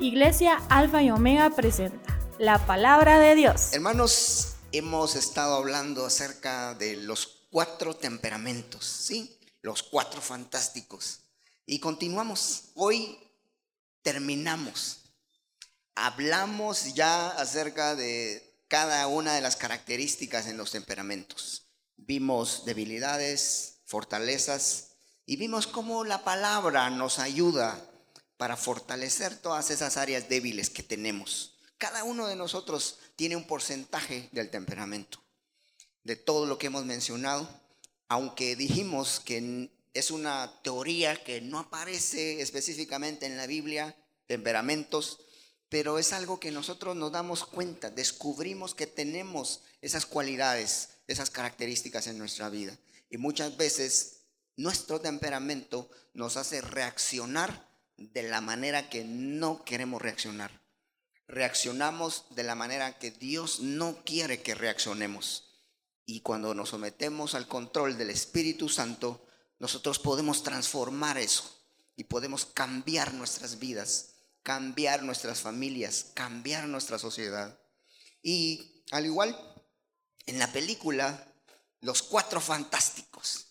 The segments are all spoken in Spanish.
Iglesia Alfa y Omega presenta la palabra de Dios. Hermanos, hemos estado hablando acerca de los 4 temperamentos, ¿sí? Los 4 fantásticos. Y continuamos. Hoy terminamos. Hablamos ya acerca de cada una de las características en los temperamentos. Vimos debilidades, fortalezas y vimos cómo la palabra nos ayuda para fortalecer todas esas áreas débiles que tenemos. Cada uno de nosotros tiene un porcentaje del temperamento. De todo lo que hemos mencionado, aunque dijimos que es una teoría que no aparece específicamente en la Biblia, temperamentos, pero es algo que nosotros nos damos cuenta, descubrimos que tenemos esas cualidades, esas características en nuestra vida. Y muchas veces nuestro temperamento nos hace reaccionar de la manera que no queremos reaccionar. Reaccionamos de la manera que Dios no quiere que reaccionemos. Y cuando nos sometemos al control del Espíritu Santo, nosotros podemos transformar eso y podemos cambiar nuestras vidas, cambiar nuestras familias, cambiar nuestra sociedad. Y al igual, en la película, Los 4 Fantásticos,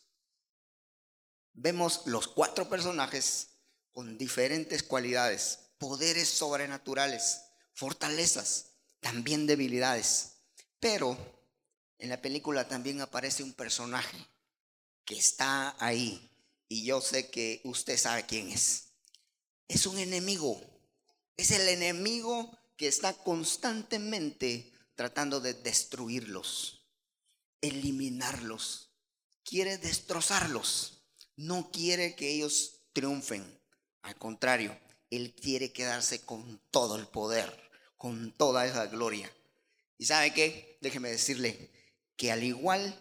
vemos los 4 personajes con diferentes cualidades, poderes sobrenaturales, fortalezas, también debilidades. Pero en la película también aparece un personaje que está ahí y yo sé que usted sabe quién es. Es un enemigo, es el enemigo que está constantemente tratando de destruirlos, eliminarlos, quiere destrozarlos, no quiere que ellos triunfen. Al contrario, Él quiere quedarse con todo el poder, con toda esa gloria. ¿Y sabe qué? Déjeme decirle que al igual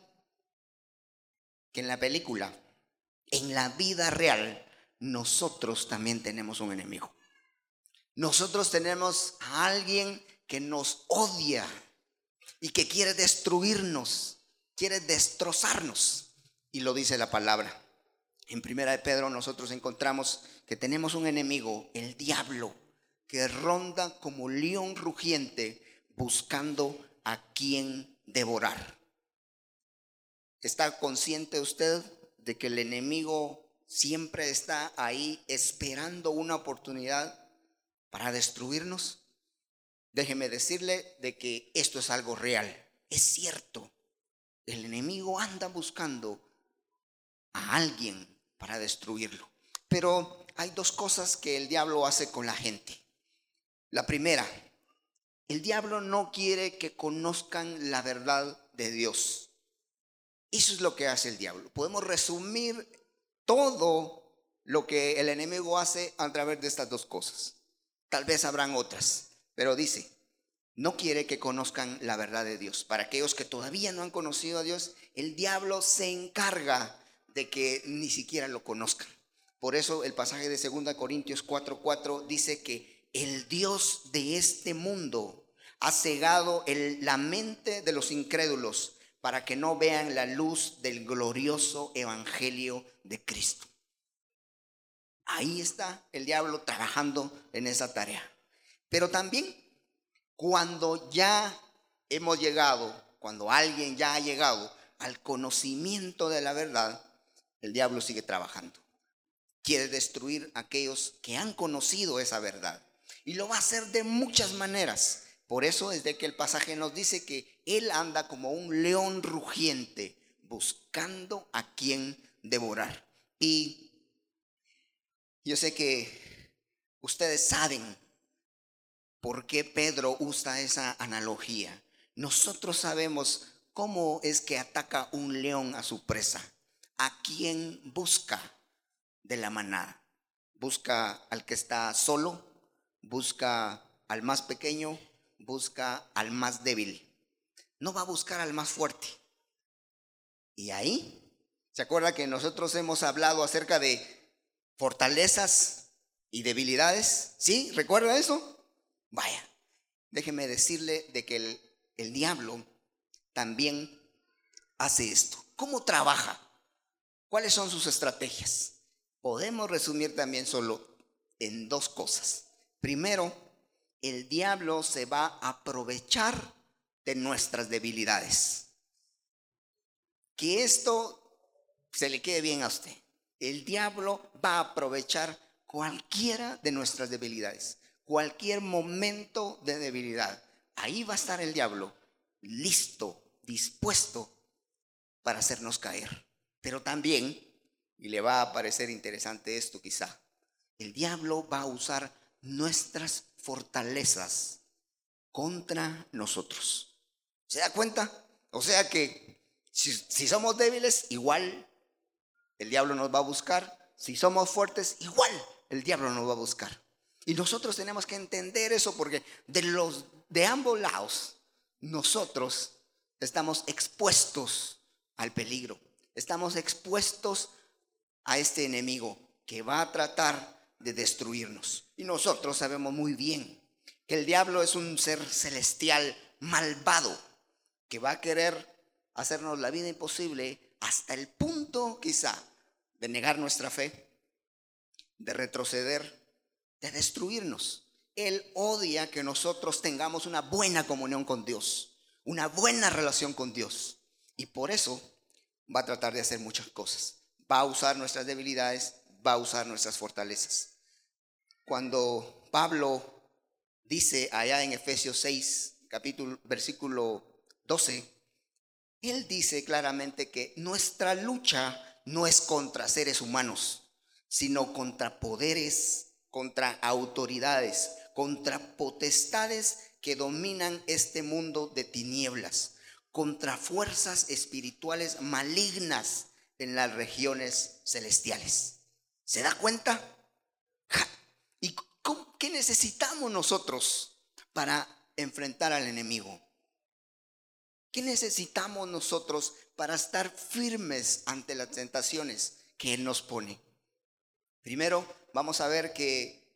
que en la película, en la vida real, nosotros también tenemos un enemigo. Nosotros tenemos a alguien que nos odia y que quiere destruirnos, quiere destrozarnos. Y lo dice la palabra. En Primera de Pedro nosotros encontramos que tenemos un enemigo, el diablo, que ronda como león rugiente buscando a quien devorar. ¿Está consciente usted de que el enemigo siempre está ahí esperando una oportunidad para destruirnos? Déjeme decirle de que esto es algo real. Es cierto, el enemigo anda buscando a alguien para destruirlo. Pero hay 2 cosas que el diablo hace con la gente. La primera, el diablo no quiere que conozcan la verdad de Dios. Eso es lo que hace el diablo. Podemos resumir todo lo que el enemigo hace a través de estas 2 cosas. Tal vez habrán otras, pero dice, no quiere que conozcan la verdad de Dios. Para aquellos que todavía no han conocido a Dios, el diablo se encarga de que ni siquiera lo conozcan. Por eso el pasaje de 2 Corintios 4:4 dice que el Dios de este mundo ha cegado la mente de los incrédulos para que no vean la luz del glorioso evangelio de Cristo. Ahí está el diablo trabajando en esa tarea. Pero también cuando ya hemos llegado, cuando alguien ya ha llegado al conocimiento de la verdad, el diablo sigue trabajando. Quiere destruir a aquellos que han conocido esa verdad. Y lo va a hacer de muchas maneras. Por eso desde que el pasaje nos dice que él anda como un león rugiente buscando a quien devorar. Y yo sé que ustedes saben por qué Pedro usa esa analogía. Nosotros sabemos cómo es que ataca un león a su presa. ¿A quién busca de la manada? Busca al que está solo, busca al más pequeño, busca al más débil. No va a buscar al más fuerte. Y ahí, ¿se acuerda que nosotros hemos hablado acerca de fortalezas y debilidades? ¿Sí? ¿Recuerda eso? Vaya, déjeme decirle de que el diablo también hace esto. ¿Cómo trabaja? ¿Cuáles son sus estrategias? Podemos resumir también solo en 2 cosas. Primero, el diablo se va a aprovechar de nuestras debilidades. Que esto se le quede bien a usted. El diablo va a aprovechar cualquiera de nuestras debilidades, cualquier momento de debilidad. Ahí va a estar el diablo, listo, dispuesto para hacernos caer. Pero también, y le va a parecer interesante esto quizá, el diablo va a usar nuestras fortalezas contra nosotros. ¿Se da cuenta? O sea que si somos débiles, igual el diablo nos va a buscar. Si somos fuertes, igual el diablo nos va a buscar. Y nosotros tenemos que entender eso, porque de ambos lados nosotros estamos expuestos al peligro. Estamos expuestos a este enemigo que va a tratar de destruirnos. Y nosotros sabemos muy bien que el diablo es un ser celestial malvado que va a querer hacernos la vida imposible hasta el punto quizá de negar nuestra fe, de retroceder, de destruirnos. Él odia que nosotros tengamos una buena comunión con Dios, una buena relación con Dios. Y por eso va a tratar de hacer muchas cosas. Va a usar nuestras debilidades, va a usar nuestras fortalezas. Cuando Pablo dice allá en Efesios 6, versículo 12, él dice claramente que nuestra lucha no es contra seres humanos, sino contra poderes, contra autoridades, contra potestades que dominan este mundo de tinieblas, contra fuerzas espirituales malignas en las regiones celestiales. ¿Se da cuenta? ¿Y qué necesitamos nosotros para enfrentar al enemigo? ¿Qué necesitamos nosotros para estar firmes ante las tentaciones que Él nos pone? Primero, vamos a ver que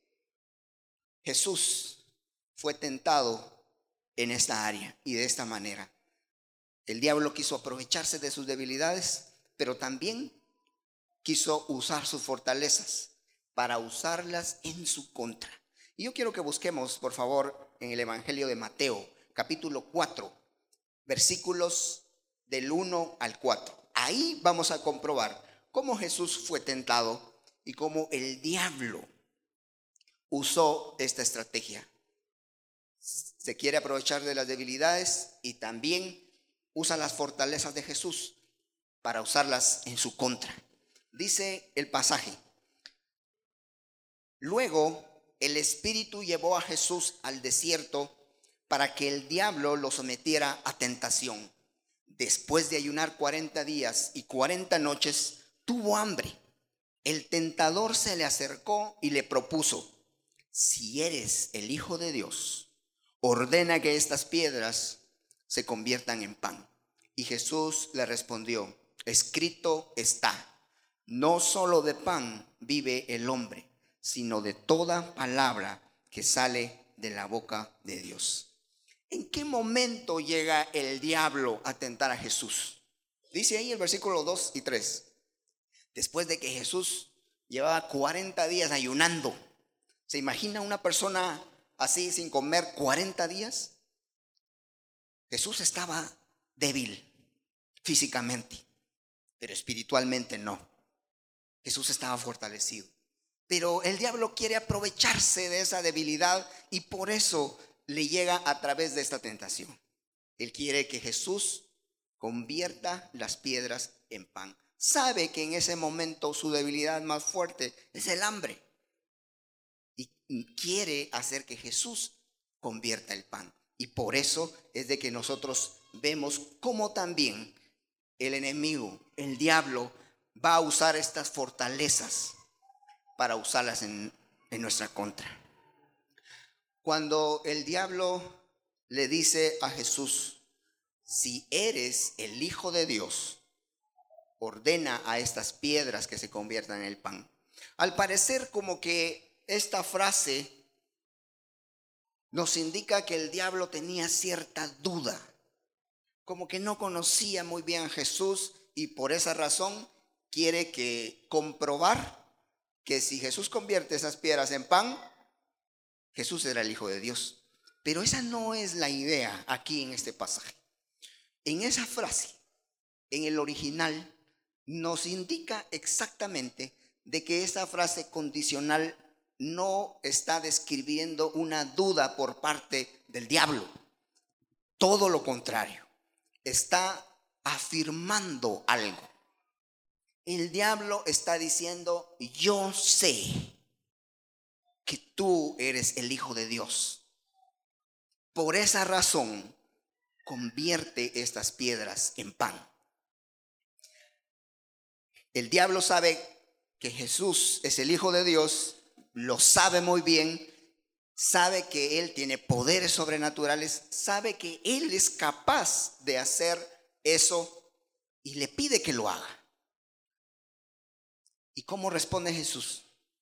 Jesús fue tentado en esta área y de esta manera. El diablo quiso aprovecharse de sus debilidades, pero también quiso usar sus fortalezas para usarlas en su contra. Y yo quiero que busquemos, por favor, en el Evangelio de Mateo, capítulo 4, versículos del 1 al 4. Ahí vamos a comprobar cómo Jesús fue tentado y cómo el diablo usó esta estrategia. Se quiere aprovechar de las debilidades y también usa las fortalezas de Jesús para usarlas en su contra. Dice el pasaje: luego el Espíritu llevó a Jesús al desierto para que el diablo lo sometiera a tentación. Después de ayunar 40 días y 40 noches, tuvo hambre. El tentador se le acercó y le propuso: si eres el Hijo de Dios, ordena que estas piedras se conviertan en pan. Y Jesús le respondió: escrito está, no solo de pan vive el hombre, sino de toda palabra que sale de la boca de Dios. ¿En qué momento llega el diablo a tentar a Jesús? Dice ahí el versículo 2 y 3. Después de que Jesús llevaba 40 días ayunando. ¿Se imagina una persona así sin comer 40 días? Jesús estaba débil físicamente, pero espiritualmente no. Jesús estaba fortalecido. Pero el diablo quiere aprovecharse de esa debilidad y por eso le llega a través de esta tentación. Él quiere que Jesús convierta las piedras en pan. Sabe que en ese momento su debilidad más fuerte es el hambre. Y quiere hacer que Jesús convierta el pan. Y por eso es de que nosotros vemos cómo también el enemigo, el diablo, va a usar estas fortalezas para usarlas en nuestra contra. Cuando el diablo le dice a Jesús: si eres el Hijo de Dios, ordena a estas piedras que se conviertan en el pan. Al parecer, como que esta frase nos indica que el diablo tenía cierta duda, como que no conocía muy bien a Jesús y por esa razón quiere comprobar que si Jesús convierte esas piedras en pan, Jesús era el Hijo de Dios. Pero esa no es la idea aquí en este pasaje. En esa frase, en el original, nos indica exactamente de que esa frase condicional no está describiendo una duda por parte del diablo. Todo lo contrario, está afirmando algo. El diablo está diciendo: yo sé que tú eres el Hijo de Dios. Por esa razón, convierte estas piedras en pan. El diablo sabe que Jesús es el Hijo de Dios, lo sabe muy bien, sabe que Él tiene poderes sobrenaturales, sabe que Él es capaz de hacer eso y le pide que lo haga. ¿Y cómo responde Jesús?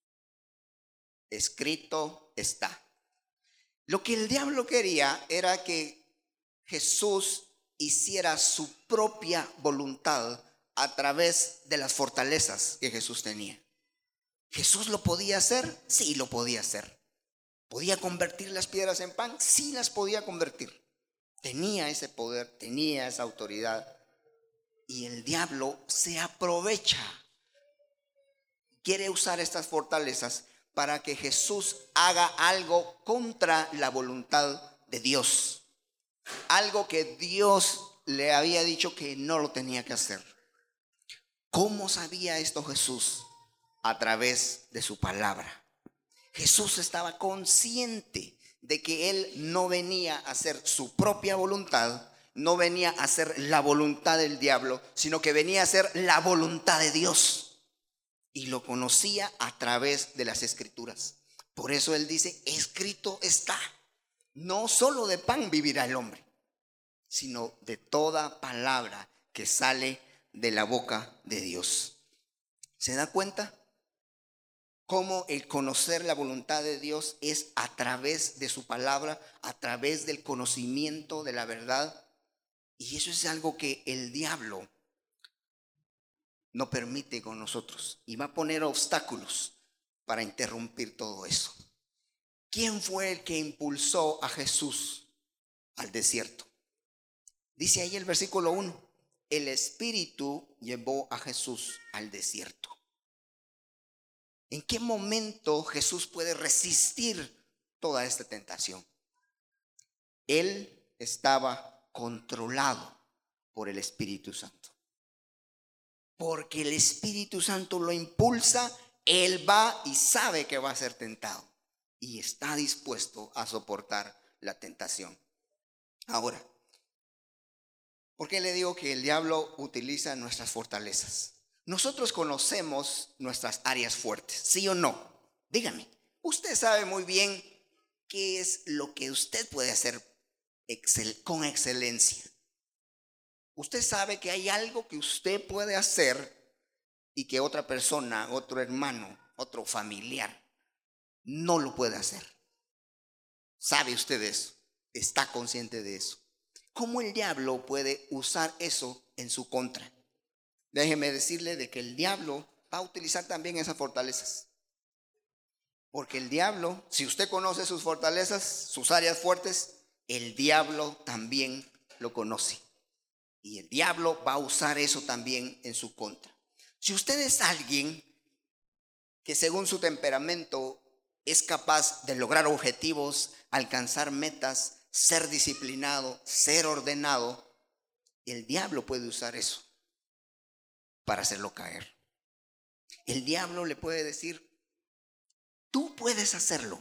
Escrito está. Lo que el diablo quería era que Jesús hiciera su propia voluntad a través de las fortalezas que Jesús tenía. ¿Jesús lo podía hacer? Sí, lo podía hacer. ¿Podía convertir las piedras en pan? Sí, las podía convertir. Tenía ese poder, tenía esa autoridad. Y el diablo se aprovecha. Quiere usar estas fortalezas para que Jesús haga algo contra la voluntad de Dios. Algo que Dios le había dicho que no lo tenía que hacer. ¿Cómo sabía esto Jesús? A través de su palabra. Jesús estaba consciente de que Él no venía a hacer su propia voluntad, no venía a hacer la voluntad del diablo, sino que venía a hacer la voluntad de Dios. Y lo conocía a través de las Escrituras. Por eso Él dice: escrito está. No solo de pan vivirá el hombre, sino de toda palabra que sale de la boca de Dios. ¿Se da cuenta cómo el conocer la voluntad de Dios es a través de su palabra, a través del conocimiento de la verdad? Y eso es algo que el diablo no permite con nosotros y va a poner obstáculos para interrumpir todo eso. ¿Quién fue el que impulsó a Jesús al desierto? Dice ahí el versículo 1: el Espíritu llevó a Jesús al desierto. ¿En qué momento Jesús puede resistir toda esta tentación? Él estaba controlado por el Espíritu Santo. Porque el Espíritu Santo lo impulsa, Él va y sabe que va a ser tentado. Y está dispuesto a soportar la tentación. Ahora, ¿por qué le digo que el diablo utiliza nuestras fortalezas? Nosotros conocemos nuestras áreas fuertes, ¿sí o no? Dígame, usted sabe muy bien qué es lo que usted puede hacer con excelencia. Usted sabe que hay algo que usted puede hacer y que otra persona, otro hermano, otro familiar no lo puede hacer. ¿Sabe usted eso? ¿Está consciente de eso? ¿Cómo el diablo puede usar eso en su contra? Déjeme decirle de que el diablo va a utilizar también esas fortalezas. Porque el diablo, si usted conoce sus fortalezas, sus áreas fuertes, el diablo también lo conoce. Y el diablo va a usar eso también en su contra. Si usted es alguien que según su temperamento es capaz de lograr objetivos, alcanzar metas, ser disciplinado, ser ordenado, el diablo puede usar eso para hacerlo caer. El diablo le puede decir: tú puedes hacerlo.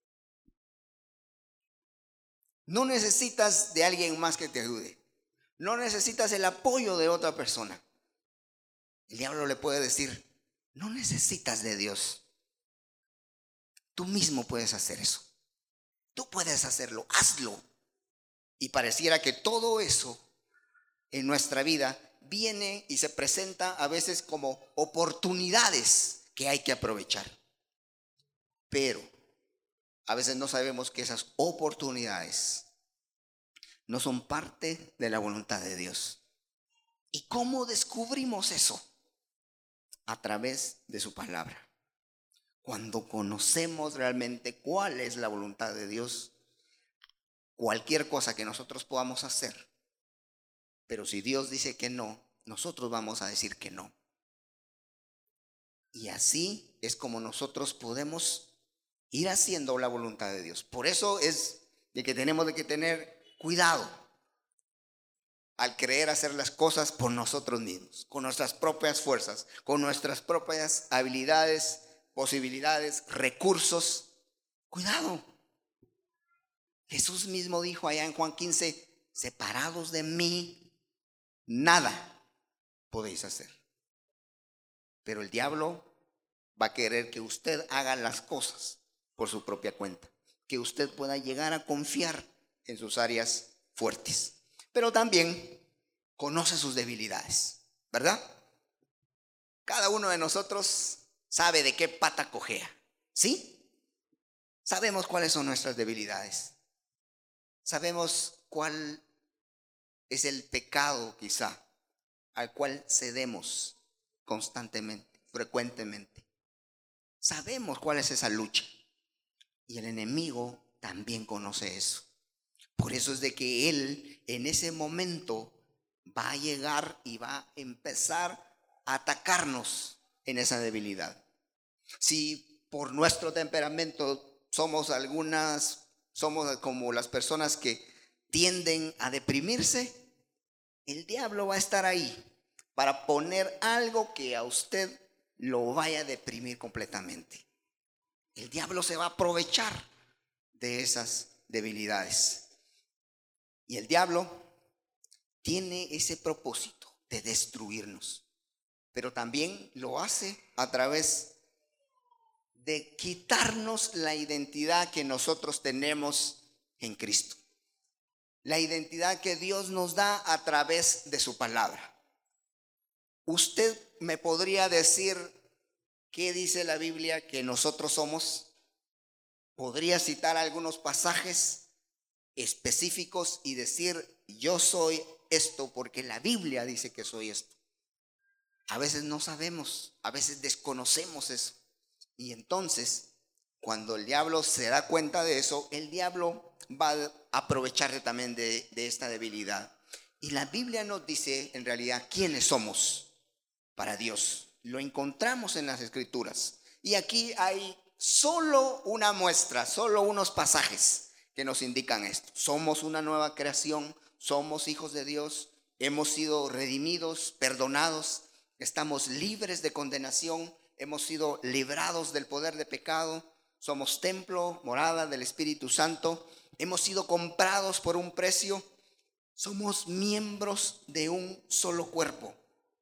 No necesitas de alguien más que te ayude. No necesitas el apoyo de otra persona. El diablo le puede decir: no necesitas de Dios. Tú mismo puedes hacer eso. Tú puedes hacerlo, hazlo. Y pareciera que todo eso en nuestra vida viene y se presenta a veces como oportunidades que hay que aprovechar. Pero a veces no sabemos que esas oportunidades no son parte de la voluntad de Dios. ¿Y cómo descubrimos eso? A través de su palabra. cuando conocemos realmente cuál es la voluntad de Dios, cualquier cosa que nosotros podamos hacer, pero si Dios dice que no, nosotros vamos a decir que no. Y así es como nosotros podemos ir haciendo la voluntad de Dios. Por eso es de que tenemos que tener cuidado al querer hacer las cosas por nosotros mismos, con nuestras propias fuerzas, con nuestras propias habilidades, posibilidades, recursos. Cuidado. Jesús mismo dijo allá en Juan 15, separados de mí, nada podéis hacer. Pero el diablo va a querer que usted haga las cosas por su propia cuenta, que usted pueda llegar a confiar en sus áreas fuertes. Pero también conoce sus debilidades, ¿verdad? Cada uno de nosotros sabe de qué pata cojea, ¿sí? Sabemos cuáles son nuestras debilidades. Sabemos cuál es el pecado quizá al cual cedemos constantemente, frecuentemente. Sabemos cuál es esa lucha. Y el enemigo también conoce eso. Por eso es de que él en ese momento va a llegar y va a empezar a atacarnos en esa debilidad. Si por nuestro temperamento somos como las personas que tienden a deprimirse, el diablo va a estar ahí para poner algo que a usted lo vaya a deprimir completamente. El diablo se va a aprovechar de esas debilidades. Y el diablo tiene ese propósito de destruirnos, pero también lo hace a través de quitarnos la identidad que nosotros tenemos en Cristo. La identidad que Dios nos da a través de su palabra. ¿Usted me podría decir qué dice la Biblia que nosotros somos? ¿Podría citar algunos pasajes específicos y decir, yo soy esto porque la Biblia dice que soy esto? A veces no sabemos, a veces desconocemos eso. Y entonces, cuando el diablo se da cuenta de eso, el diablo va a aprovecharse también de esta debilidad. Y la Biblia nos dice en realidad quiénes somos para Dios. Lo encontramos en las Escrituras. Y aquí hay solo una muestra, solo unos pasajes que nos indican esto. Somos una nueva creación, somos hijos de Dios, hemos sido redimidos, perdonados, estamos libres de condenación, hemos sido librados del poder de pecado, somos templo, morada del Espíritu Santo, hemos sido comprados por un precio, somos miembros de un solo cuerpo.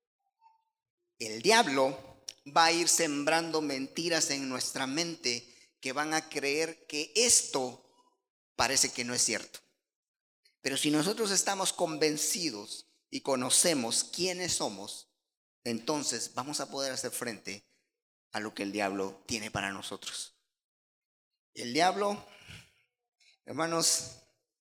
El diablo va a ir sembrando mentiras en nuestra mente que van a creer que esto parece que no es cierto. Pero si nosotros estamos convencidos y conocemos quiénes somos, entonces vamos a poder hacer frente a lo que el diablo tiene para nosotros. El diablo, hermanos,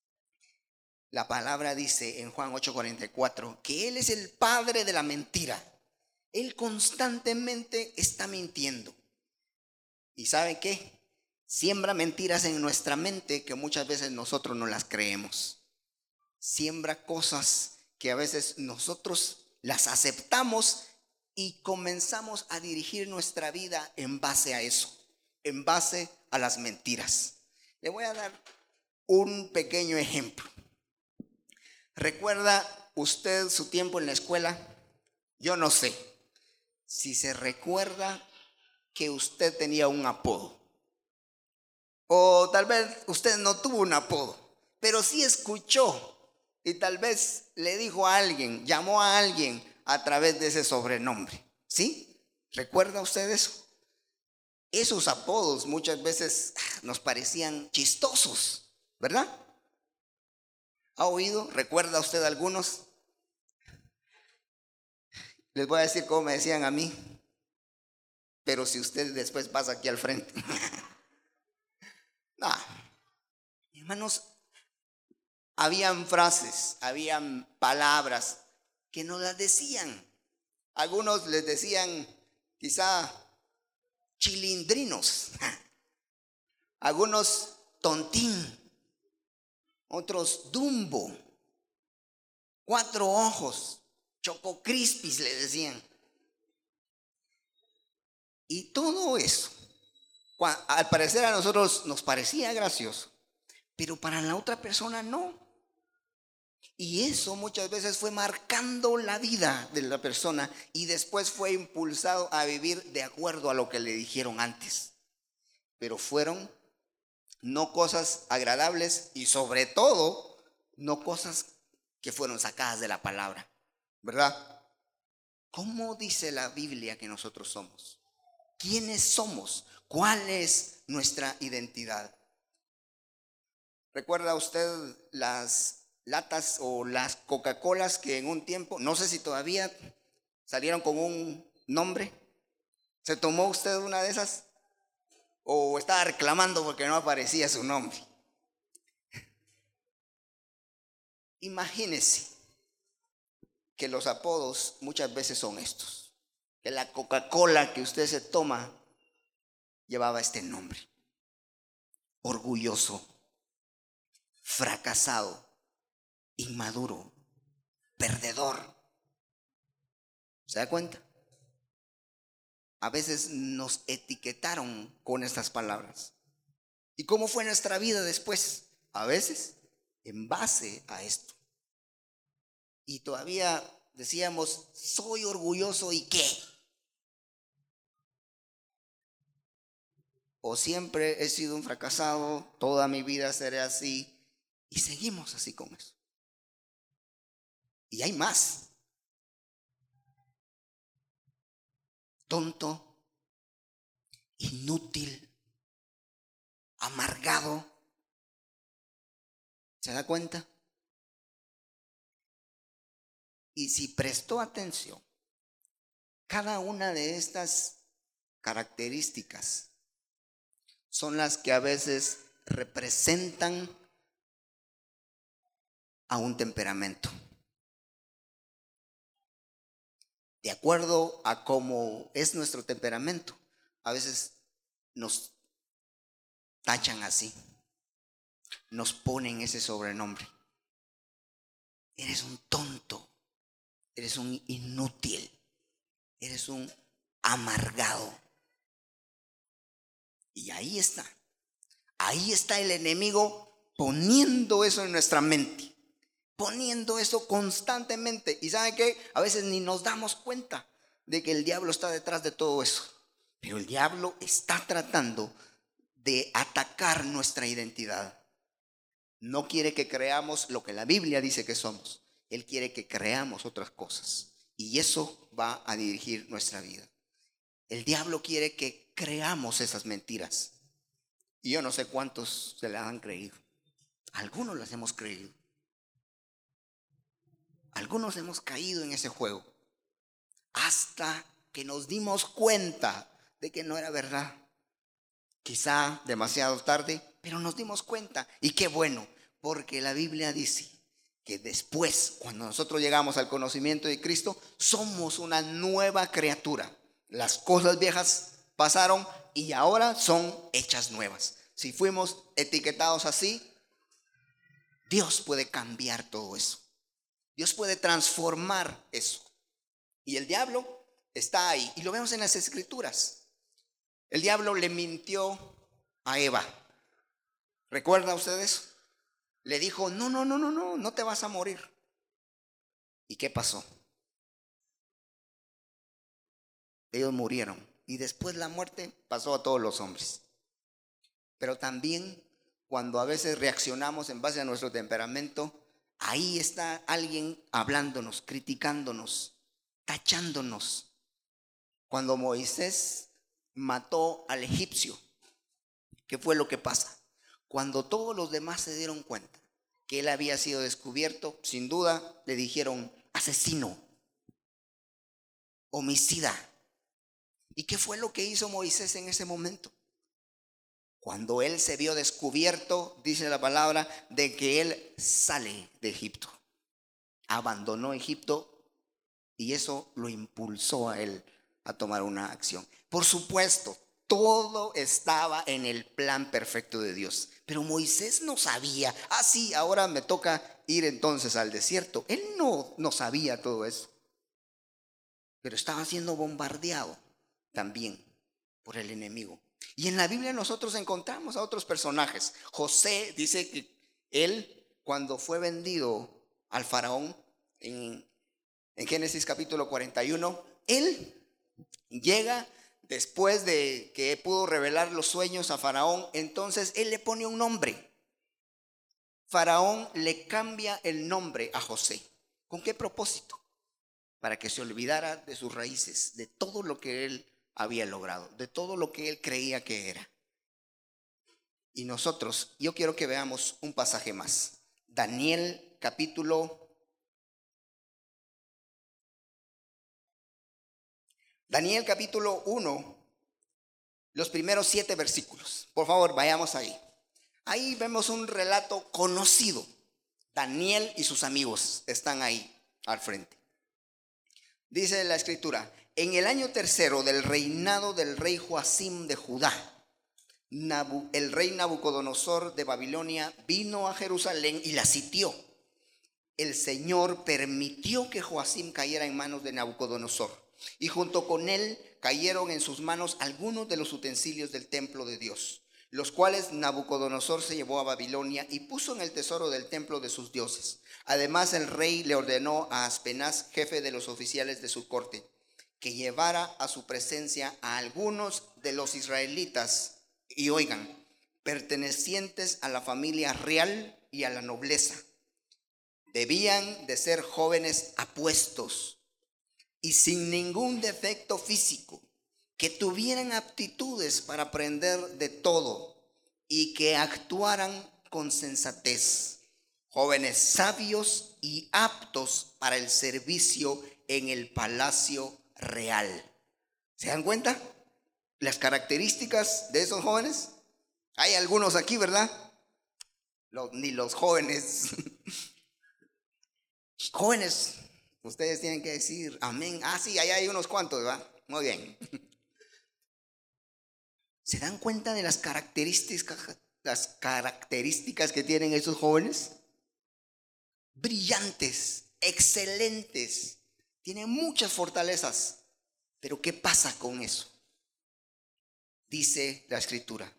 la palabra dice en Juan 8:44 que él es el padre de la mentira. Él constantemente está mintiendo. ¿Y sabe qué? Siembra mentiras en nuestra mente que muchas veces nosotros no las creemos. Siembra cosas que a veces nosotros las aceptamos y comenzamos a dirigir nuestra vida en base a eso, en base a las mentiras. Le voy a dar un pequeño ejemplo. ¿Recuerda usted su tiempo en la escuela? Yo no sé si se recuerda que usted tenía un apodo. O tal vez usted no tuvo un apodo, pero sí escuchó y tal vez le dijo a alguien, llamó a alguien a través de ese sobrenombre. ¿Sí? ¿Recuerda usted eso? Esos apodos muchas veces nos parecían chistosos, ¿verdad? ¿Ha oído? ¿Recuerda usted algunos? Les voy a decir cómo me decían a mí, pero si usted después pasa aquí al frente. No, hermanos, habían frases, habían palabras que nos las decían. Algunos les decían quizá chilindrinos, algunos tontín, otros Dumbo, 4 ojos, Choco Crispis le decían. Y todo eso, al parecer a nosotros nos parecía gracioso, pero para la otra persona no. Y eso muchas veces fue marcando la vida de la persona y después fue impulsado a vivir de acuerdo a lo que le dijeron antes. Pero fueron no cosas agradables y sobre todo no cosas que fueron sacadas de la palabra, ¿verdad? ¿Cómo dice la Biblia que nosotros somos? ¿Quiénes somos? ¿Cuál es nuestra identidad? ¿Recuerda usted las latas o las Coca-Colas que en un tiempo, no sé si todavía salieron con un nombre? ¿Se tomó usted una de esas? ¿O estaba reclamando porque no aparecía su nombre? Imagínese que los apodos muchas veces son estos. Que la Coca-Cola que usted se toma llevaba este nombre: orgulloso, fracasado, inmaduro, perdedor. ¿Se da cuenta? A veces nos etiquetaron con estas palabras. ¿Y cómo fue nuestra vida después? A veces en base a esto. Y todavía decíamos, soy orgulloso, ¿y qué? O siempre he sido un fracasado, toda mi vida seré así. Y seguimos así con eso. Y hay más. Tonto, inútil, amargado. ¿Se da cuenta? Y si prestó atención, cada una de estas características son las que a veces representan a un temperamento. De acuerdo a cómo es nuestro temperamento, a veces nos tachan así, nos ponen ese sobrenombre. Eres un tonto, eres un inútil, eres un amargado. Y ahí está el enemigo poniendo eso en nuestra mente, poniendo eso constantemente. ¿Y sabe qué? A veces ni nos damos cuenta de que el diablo está detrás de todo eso. Pero el diablo está tratando de atacar nuestra identidad. No quiere que creamos lo que la Biblia dice que somos. Él quiere que creamos otras cosas. Y eso va a dirigir nuestra vida. El diablo quiere que creamos esas mentiras. Y yo no sé cuántos se las han creído. Algunos las hemos creído. Algunos hemos caído en ese juego. Hasta que nos dimos cuenta de que no era verdad. Quizá demasiado tarde, pero nos dimos cuenta. Y qué bueno, porque la Biblia dice que después, cuando nosotros llegamos al conocimiento de Cristo, somos una nueva criatura. Las cosas viejas pasaron y ahora son hechas nuevas. Si fuimos etiquetados así, Dios puede cambiar todo eso. Dios puede transformar eso. Y el diablo está ahí. Y lo vemos en las Escrituras. El diablo le mintió a Eva. ¿Recuerda usted eso? Le dijo, no te vas a morir. ¿Y qué pasó? Ellos murieron. Y después la muerte pasó a todos los hombres. Pero también cuando a veces reaccionamos en base a nuestro temperamento, ahí está alguien hablándonos, criticándonos, tachándonos. Cuando Moisés mató al egipcio, ¿qué fue lo que pasa? Cuando todos los demás se dieron cuenta que él había sido descubierto, sin duda le dijeron asesino, homicida. ¿Y qué fue lo que hizo Moisés en ese momento? Cuando él se vio descubierto, dice la palabra, de que él sale de Egipto. Abandonó Egipto y eso lo impulsó a él a tomar una acción. Por supuesto, Todo estaba en el plan perfecto de Dios. Pero Moisés no sabía. Ah, sí, ahora me toca ir entonces al desierto. Él no sabía todo eso. Pero estaba siendo bombardeado también por el enemigo. Y en la Biblia nosotros encontramos a otros personajes. José dice que él, cuando fue vendido al faraón en Génesis capítulo 41, él llega después de que pudo revelar los sueños a faraón. Entonces él le pone un nombre. Faraón le cambia el nombre a José. ¿Con qué propósito? Para que se olvidara de sus raíces, de todo lo que él había logrado, de todo lo que él creía que era. Y nosotros, yo quiero que veamos un pasaje más. Daniel capítulo 1, los primeros 7 versículos. Por favor, vayamos ahí. Ahí vemos un relato conocido. Daniel y sus amigos están ahí al frente. Dice la escritura: en el año 3 del reinado del rey Joacim de Judá, el rey Nabucodonosor de Babilonia vino a Jerusalén y la sitió. El Señor permitió que Joacim cayera en manos de Nabucodonosor, y junto con él cayeron en sus manos algunos de los utensilios del templo de Dios, los cuales Nabucodonosor se llevó a Babilonia y puso en el tesoro del templo de sus dioses. Además, el rey le ordenó a Aspenaz, jefe de los oficiales de su corte, que llevara a su presencia a algunos de los israelitas, y oigan, pertenecientes a la familia real y a la nobleza. Debían de ser jóvenes apuestos y sin ningún defecto físico, que tuvieran aptitudes para aprender de todo y que actuaran con sensatez, jóvenes sabios y aptos para el servicio en el palacio real. ¿Se dan cuenta las características de esos jóvenes? Hay algunos aquí, ¿verdad? Ni los jóvenes. Jóvenes, ustedes tienen que decir amén. Ah, sí, ahí hay unos cuantos, ¿verdad? Muy bien. ¿Se dan cuenta de las características que tienen esos jóvenes? Brillantes, excelentes, tienen muchas fortalezas. Pero ¿qué pasa con eso? Dice la escritura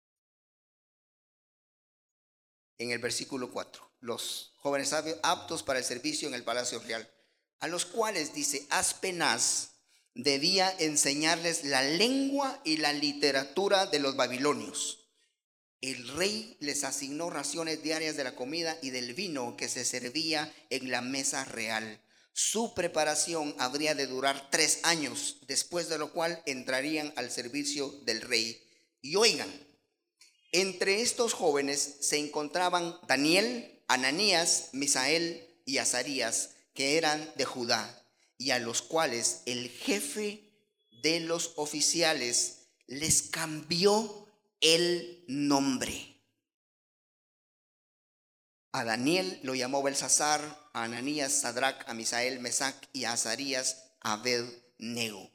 en el versículo 4: los jóvenes sabios aptos para el servicio en el palacio real, a los cuales, dice, Aspenaz debía enseñarles la lengua y la literatura de los babilonios. El rey les asignó raciones diarias de la comida y del vino que se servía en la mesa real. Su preparación habría de durar 3 años, después de lo cual entrarían al servicio del rey. Y oigan, entre estos jóvenes se encontraban Daniel, Ananías, Misael y Azarías, que eran de Judá, y a los cuales el jefe de los oficiales les cambió el nombre. A Daniel lo llamó Belsasar, a Ananías Sadrac, a Misael Mesac y a Azarías Abed-nego.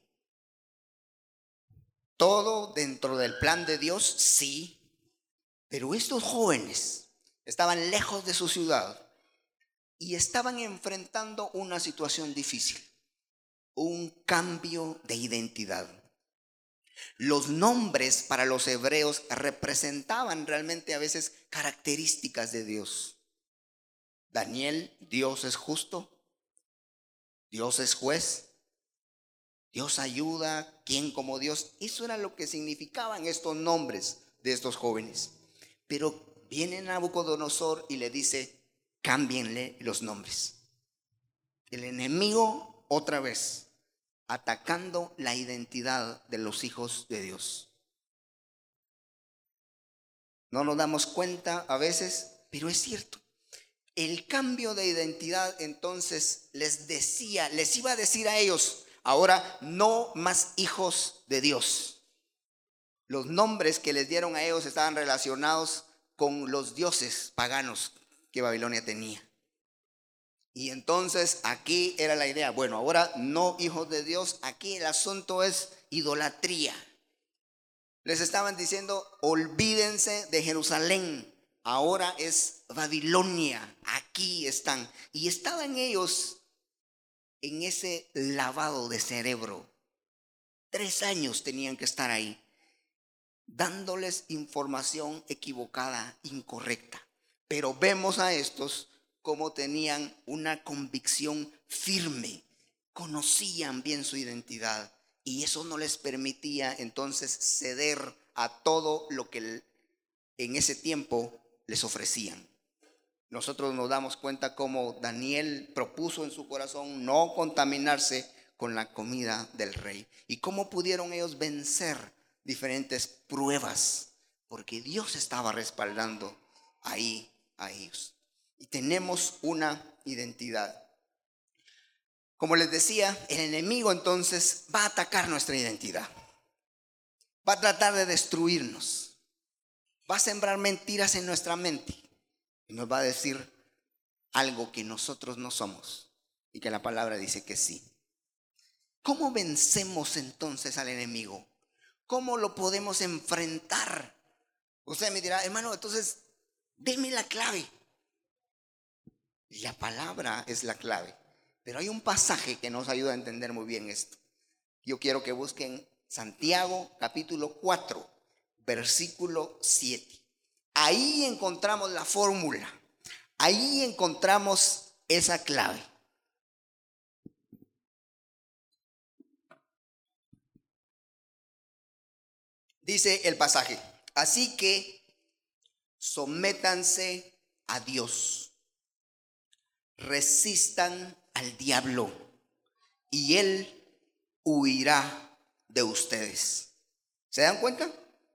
Todo dentro del plan de Dios, sí. Pero estos jóvenes estaban lejos de su ciudad y estaban enfrentando una situación difícil, un cambio de identidad. Los nombres para los hebreos representaban realmente a veces características de Dios. Daniel, Dios es justo, Dios es juez, Dios ayuda, ¿quién como Dios? Eso era lo que significaban estos nombres de estos jóvenes. Pero viene Nabucodonosor y le dice: cámbienle los nombres. El enemigo otra vez atacando la identidad de los hijos de Dios. No nos damos cuenta a veces, pero es cierto. El cambio de identidad entonces les iba a decir a ellos: ahora no más hijos de Dios. Los nombres que les dieron a ellos estaban relacionados con los dioses paganos que Babilonia tenía. Y entonces aquí era la idea: bueno, ahora no hijos de Dios, aquí el asunto es idolatría. Les estaban diciendo, olvídense de Jerusalén, ahora es Babilonia, aquí están. Y estaban ellos en ese lavado de cerebro. 3 años tenían que estar ahí, dándoles información equivocada, incorrecta. Pero vemos a estos como tenían una convicción firme, conocían bien su identidad y eso no les permitía entonces ceder a todo lo que en ese tiempo les ofrecían. Nosotros nos damos cuenta cómo Daniel propuso en su corazón no contaminarse con la comida del rey y cómo pudieron ellos vencer diferentes pruebas, porque Dios estaba respaldando ahí a ellos. Y tenemos una identidad. Como les decía, el enemigo entonces va a atacar nuestra identidad. Va a tratar de destruirnos. Va a sembrar mentiras en nuestra mente. Y nos va a decir algo que nosotros no somos y que la palabra dice que sí. ¿Cómo vencemos entonces al enemigo? ¿Cómo lo podemos enfrentar? Usted me dirá, hermano, entonces deme la clave. La palabra es la clave. Pero hay un pasaje que nos ayuda a entender muy bien esto. Yo quiero que busquen Santiago capítulo 4, versículo 7. Ahí encontramos la fórmula. Ahí encontramos esa clave. Dice el pasaje, así que sométanse a Dios, resistan al diablo y él huirá de ustedes. ¿Se dan cuenta?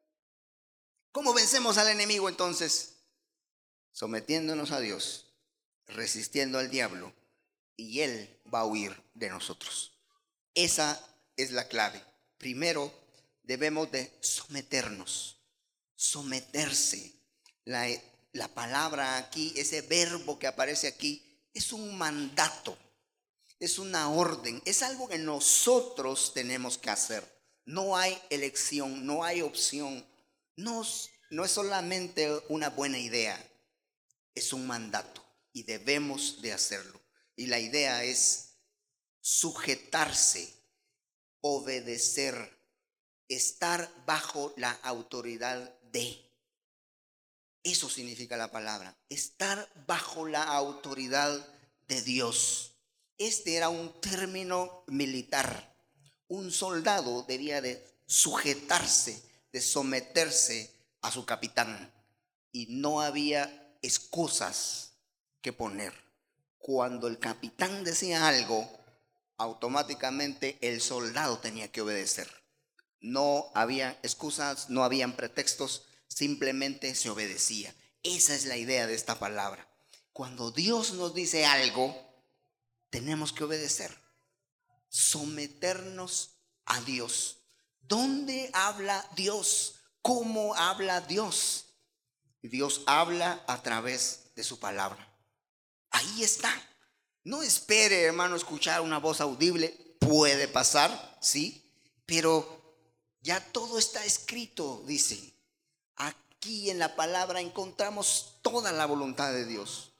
¿Cómo vencemos al enemigo entonces? Sometiéndonos a Dios, resistiendo al diablo y él va a huir de nosotros. Esa es la clave. Primero debemos de someternos, someterse. La palabra aquí, ese verbo que aparece aquí, es un mandato, es una orden, es algo que nosotros tenemos que hacer. No hay elección, no hay opción, no es solamente una buena idea, es un mandato y debemos de hacerlo. Y la idea es sujetarse, obedecer, estar bajo la autoridad de. Eso significa la palabra, estar bajo la autoridad de Dios. Este era un término militar. Un soldado debía de sujetarse, de someterse a su capitán. Y no había excusas que poner. Cuando el capitán decía algo, automáticamente el soldado tenía que obedecer. No había excusas, no habían pretextos, simplemente se obedecía. Esa es la idea de esta palabra. Cuando Dios nos dice algo, tenemos que obedecer, someternos a Dios. ¿Dónde habla Dios? ¿Cómo habla Dios? Dios habla a través de su palabra. Ahí está. No espere, hermano, escuchar una voz audible. Puede pasar, sí, pero ya todo está escrito, dice. Aquí en la palabra encontramos toda la voluntad de Dios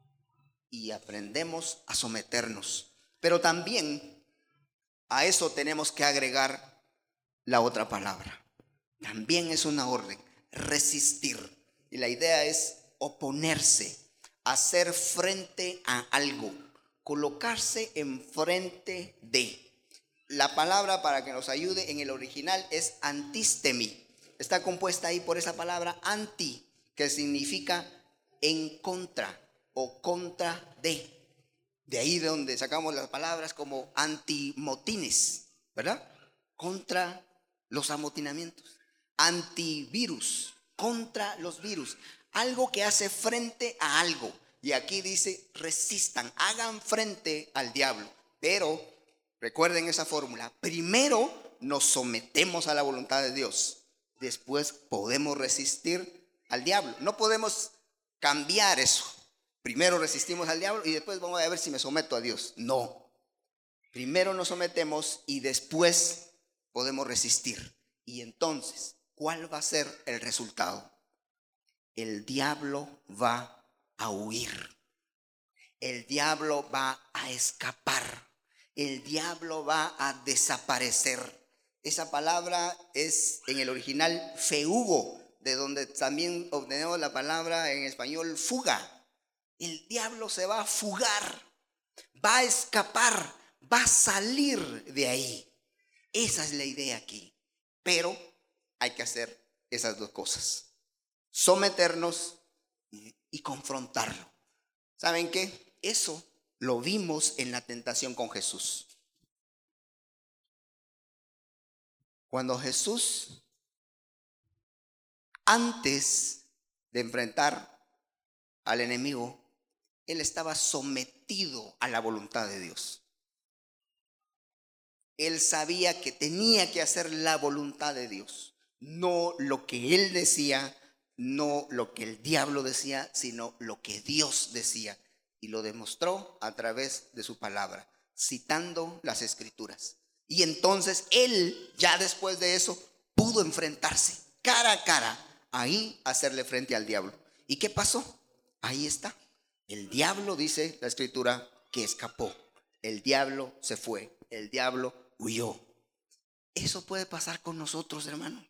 y aprendemos a someternos. Pero también a eso tenemos que agregar la otra palabra. También es una orden, resistir. Y la idea es oponerse, hacer frente a algo, colocarse enfrente de. La palabra, para que nos ayude en el original, es antistemi. Está compuesta ahí por esa palabra anti, que significa en contra o contra de. De ahí de donde sacamos las palabras como antimotines, ¿verdad? Contra los amotinamientos. Antivirus, contra los virus. Algo que hace frente a algo. Y aquí dice, resistan, hagan frente al diablo. Pero recuerden esa fórmula. Primero nos sometemos a la voluntad de Dios. Después podemos resistir al diablo. No podemos cambiar eso. Primero resistimos al diablo y después vamos a ver si me someto a Dios. No. Primero nos sometemos y después podemos resistir. Y entonces, ¿cuál va a ser el resultado? El diablo va a huir. El diablo va a escapar. El diablo va a desaparecer. Esa palabra es en el original feugo, de donde también obtenemos la palabra en español fuga. El diablo se va a fugar, va a escapar, va a salir de ahí. Esa es la idea aquí. Pero hay que hacer esas dos cosas: someternos y confrontarlo. ¿Saben qué? Eso lo vimos en la tentación con Jesús. Cuando Jesús, antes de enfrentar al enemigo, él estaba sometido a la voluntad de Dios. Él sabía que tenía que hacer la voluntad de Dios, no lo que él decía, no lo que el diablo decía, sino lo que Dios decía. Y lo demostró a través de su palabra, citando las escrituras. Y entonces él, ya después de eso, pudo enfrentarse cara a cara, ahí hacerle frente al diablo. ¿Y qué pasó? Ahí está. El diablo, dice la escritura, que escapó. El diablo se fue. El diablo huyó. Eso puede pasar con nosotros, hermano.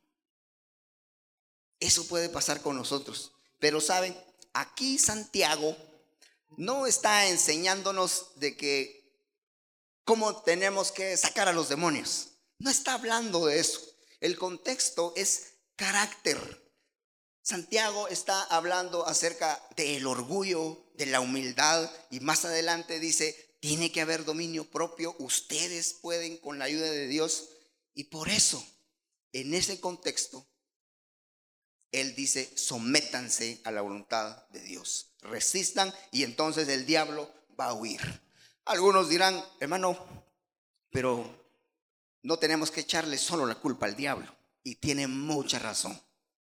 Eso puede pasar con nosotros. Pero saben, aquí Santiago no está enseñándonos de que cómo tenemos que sacar a los demonios. No está hablando de eso. El contexto es carácter. Santiago está hablando acerca del orgullo, de la humildad, y más adelante dice, tiene que haber dominio propio. Ustedes pueden con la ayuda de Dios. Y por eso, en ese contexto, él dice, sométanse a la voluntad de Dios. Resistan y entonces el diablo va a huir. Algunos dirán, hermano, pero no tenemos que echarle solo la culpa al diablo. Y tiene mucha razón.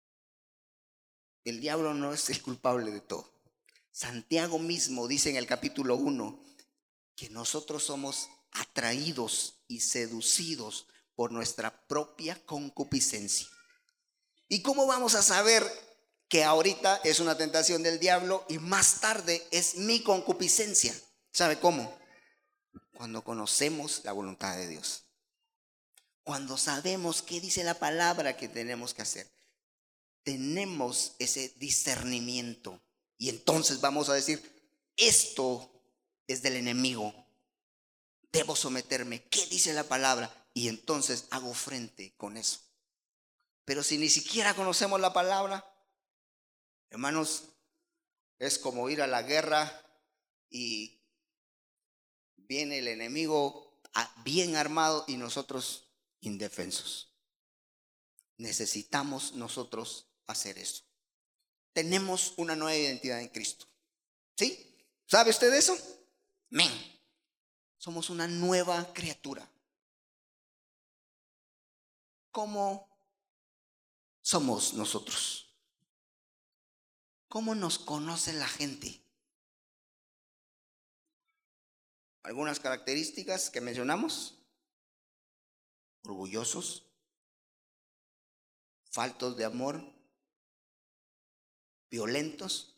El diablo no es el culpable de todo. Santiago mismo dice en el capítulo 1 que nosotros somos atraídos y seducidos por nuestra propia concupiscencia. ¿Y cómo vamos a saber que ahorita es una tentación del diablo y más tarde es mi concupiscencia? ¿Sabe cómo? Cuando conocemos la voluntad de Dios. Cuando sabemos qué dice la palabra que tenemos que hacer. Tenemos ese discernimiento y entonces vamos a decir, esto es del enemigo, debo someterme, ¿qué dice la palabra? Y entonces hago frente con eso. Pero si ni siquiera conocemos la palabra, hermanos, es como ir a la guerra y viene el enemigo bien armado y nosotros indefensos. Necesitamos nosotros hacer eso. Tenemos una nueva identidad en Cristo. ¿Sí? ¿Sabe usted eso? Amén. Somos una nueva criatura. ¿Cómo somos nosotros? ¿Cómo nos conoce la gente? Algunas características que mencionamos: orgullosos, faltos de amor, violentos.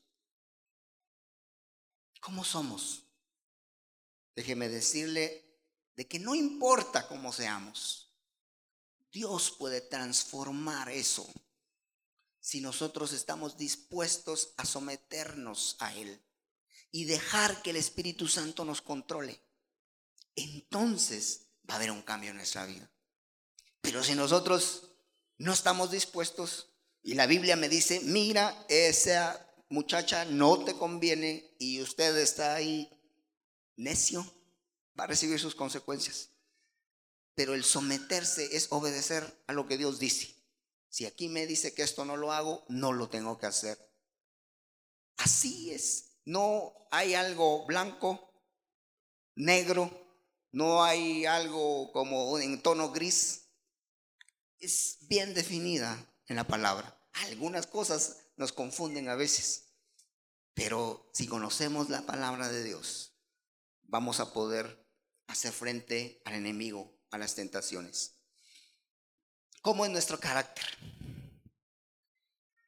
¿Cómo somos? Déjeme decirle de que no importa cómo seamos, Dios puede transformar eso si nosotros estamos dispuestos a someternos a Él y dejar que el Espíritu Santo nos controle. Entonces va a haber un cambio en nuestra vida. Pero si nosotros no estamos dispuestos y la Biblia me dice, mira, esa muchacha no te conviene y usted está ahí necio, va a recibir sus consecuencias. Pero el someterse es obedecer a lo que Dios dice. Si aquí me dice que esto no lo hago, no lo tengo que hacer. Así es. No hay algo blanco, negro, no hay algo como en tono gris. Es bien definida en la palabra. Algunas cosas nos confunden a veces, pero si conocemos la palabra de Dios, vamos a poder hacer frente al enemigo, a las tentaciones. ¿Cómo es nuestro carácter?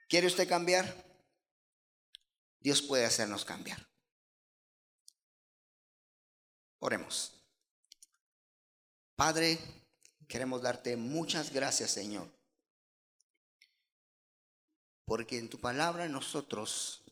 ¿Quiere usted cambiar? Dios puede hacernos cambiar. Oremos. Padre, queremos darte muchas gracias, Señor, porque en tu palabra nosotros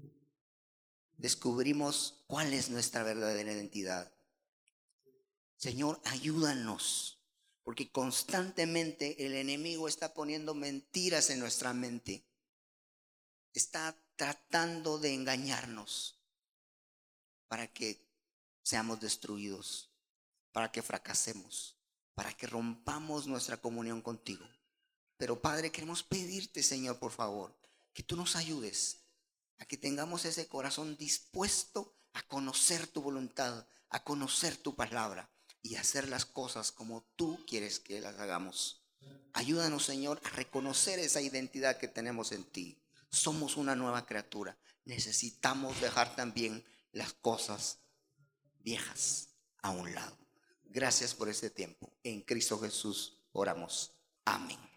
descubrimos cuál es nuestra verdadera identidad. Señor, ayúdanos, porque constantemente el enemigo está poniendo mentiras en nuestra mente. Está tratando de engañarnos para que seamos destruidos, para que fracasemos, para que rompamos nuestra comunión contigo. Pero Padre, queremos pedirte, Señor, por favor, que tú nos ayudes a que tengamos ese corazón dispuesto a conocer tu voluntad, a conocer tu palabra y hacer las cosas como tú quieres que las hagamos. Ayúdanos, Señor, a reconocer esa identidad que tenemos en ti. Somos una nueva criatura. Necesitamos dejar también las cosas viejas a un lado. Gracias por este tiempo. En Cristo Jesús oramos. Amén.